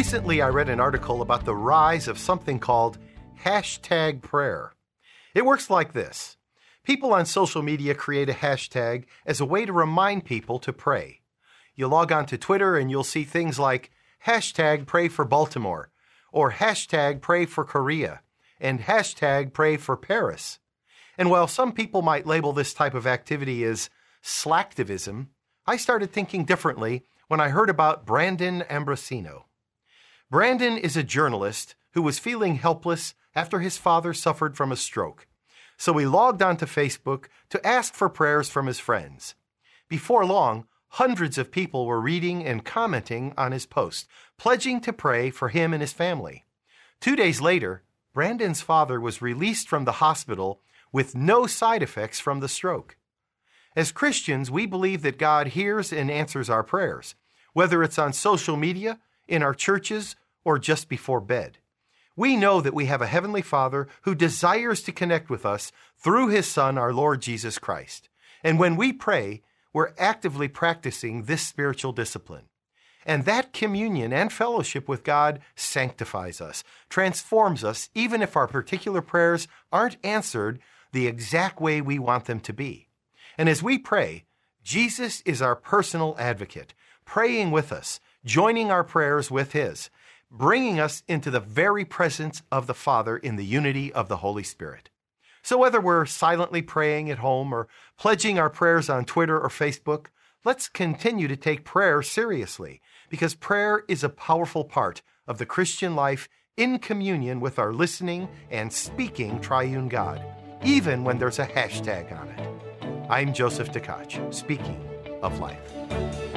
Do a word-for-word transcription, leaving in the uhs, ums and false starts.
Recently, I read an article about the rise of something called hashtag prayer. It works like this. People on social media create a hashtag as a way to remind people to pray. You log on to Twitter and you'll see things like hashtag pray for Baltimore, or hashtag pray for Korea, and hashtag pray for Paris. And while some people might label this type of activity as slacktivism, I started thinking differently when I heard about Brandon Ambrosino. Brandon is a journalist who was feeling helpless after his father suffered from a stroke. So he logged onto Facebook to ask for prayers from his friends. Before long, hundreds of people were reading and commenting on his post, pledging to pray for him and his family. Two days later, Brandon's father was released from the hospital with no side effects from the stroke. As Christians, we believe that God hears and answers our prayers, whether it's on social media, in our churches, or just before bed. We know that we have a Heavenly Father who desires to connect with us through His Son, our Lord Jesus Christ. And when we pray, we're actively practicing this spiritual discipline. And that communion and fellowship with God sanctifies us, transforms us, even if our particular prayers aren't answered the exact way we want them to be. And as we pray, Jesus is our personal advocate, praying with us, joining our prayers with His, bringing us into the very presence of the Father in the unity of the Holy Spirit. So whether we're silently praying at home or pledging our prayers on Twitter or Facebook, let's continue to take prayer seriously, because prayer is a powerful part of the Christian life in communion with our listening and speaking triune God, even when there's a hashtag on it. I'm Joseph Tkach, speaking of life.